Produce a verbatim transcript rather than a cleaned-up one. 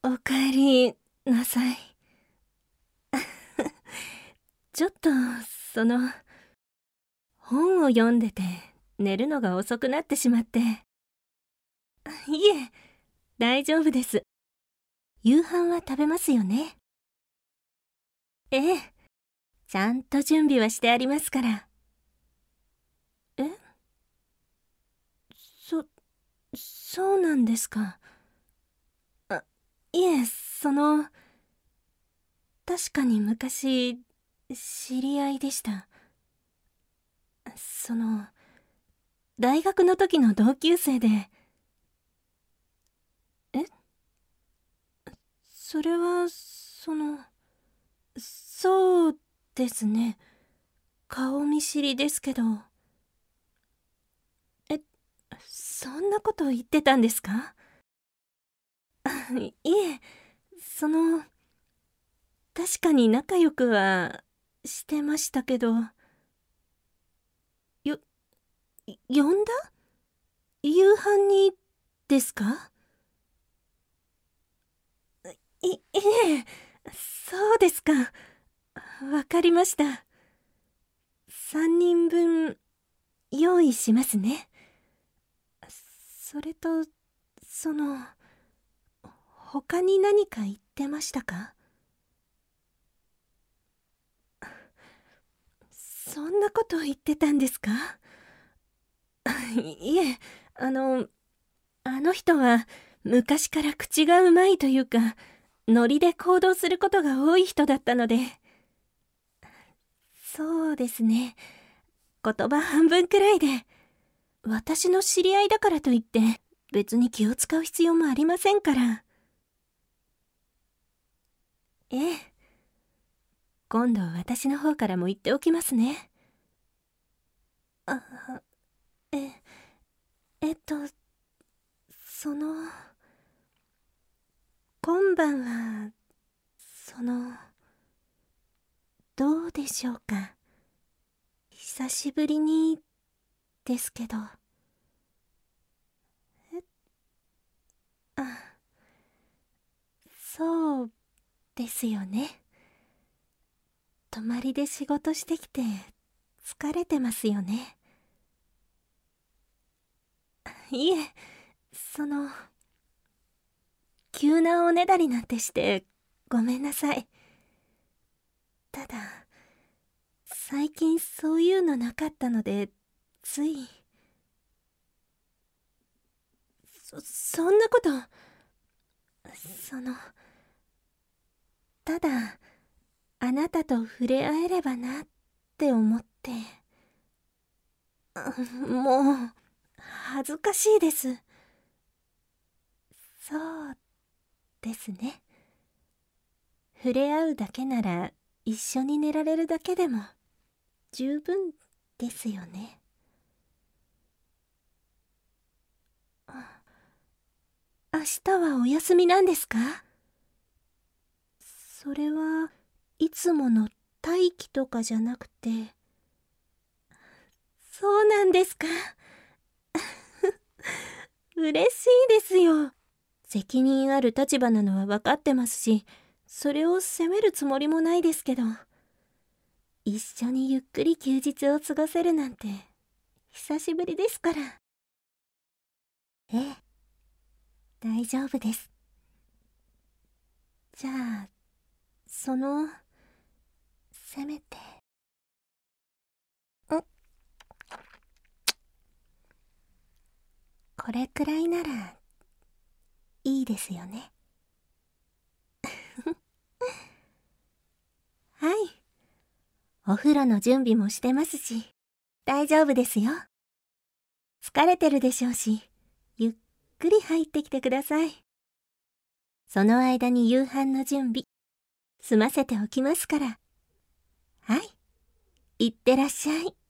おかえりなさい。ちょっと、その、本を読んでて寝るのが遅くなってしまって。いえ、大丈夫です。夕飯は食べますよね？ええ、ちゃんと準備はしてありますから。え？そ、そうなんですか。あ、いえ、その、確かに昔、知り合いでした。その、大学の時の同級生で。え？それは、その、そうですね。顔見知りですけど。え、そんなこと言ってたんですか？いえ、その、確かに仲良くはしてましたけど。よ、呼んだ？夕飯にですか？い、いえ、そうですか。わかりました。さんにんぶん用意しますね。それと、その、他に何か言ってましたか？そんなこと言ってたんですか？いえ、あの、あの人は昔から口がうまいというか、ノリで行動することが多い人だったので。そうですね。言葉半分くらいで。私の知り合いだからといって、別に気を使う必要もありませんから。ええ。今度私の方からも言っておきますね。あ、え、えっと、その、今晩は、その、どうでしょうか。久しぶりに、ですけど。え、あ、そうですよね。泊まりで仕事してきて、疲れてますよね。いえ、その、急なおねだりなんてしてごめんなさい。ただ、最近そういうのなかったので、つい。そ、そんなこと、その、ただ、あなたと触れ合えればなって思って。もう、恥ずかしいです。そうですね。触れ合うだけなら一緒に寝られるだけでも十分ですよね。明日はお休みなんですか？それはいつもの待機とかじゃなくて。そうなんですか。嬉しいですよ。責任ある立場なのは分かってますし、それを責めるつもりもないですけど、一緒にゆっくり休日を過ごせるなんて久しぶりですから。ええ、大丈夫です。じゃあ、その、せめて。ん、これくらいならいいですよね。はい。お風呂の準備もしてますし、大丈夫ですよ。疲れてるでしょうし、ゆっくり入ってきてください。その間に夕飯の準備、済ませておきますから。はい。いってらっしゃい。